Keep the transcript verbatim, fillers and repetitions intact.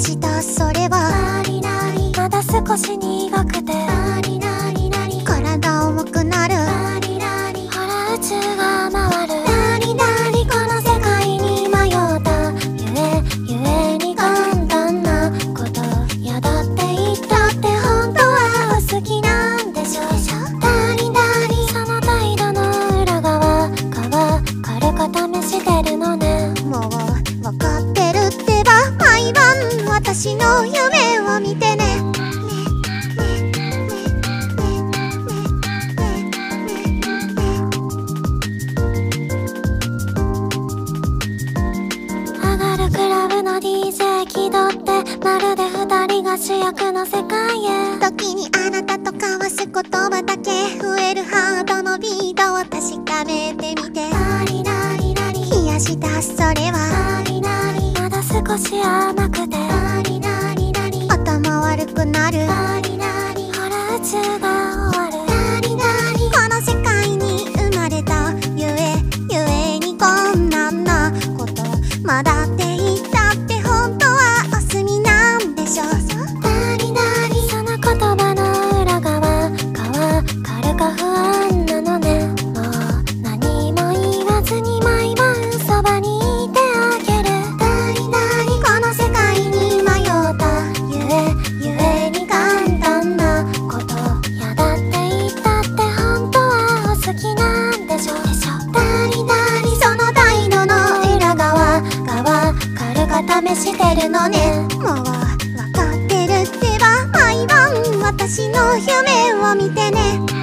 したそれはまだ少し苦くて体重くなるほら宇宙が回るこの世界に迷ったゆえゆえに簡単なことやだって言ったって本当はお好きなんでしょその態度の裏側側軽く試してるのね。 もう分かってるってば毎晩私の夢を見てね。 上がるクラブの ディージェー 気取ってまるで二人が主役の世界へ。 時にあなたと交わす言葉だけ増えるハートのビートを確かめてみて。冷やしたそれはまだ少し甘くて音も悪くなるほら宇宙が終わるこの世界に生まれたゆえゆえにこんなんなことまだって言ったって本当はお済みなんでしょ。 その言葉の裏側側軽か不安なのね。もう何も言わずに毎晩そばにいてあげるこの世界に迷ったゆえゆえに簡単なことやだって言ったって本当はお好きなんでしょその態度の裏側側軽か試してるのね。 もう分かってるってば毎晩私の夢を見てね。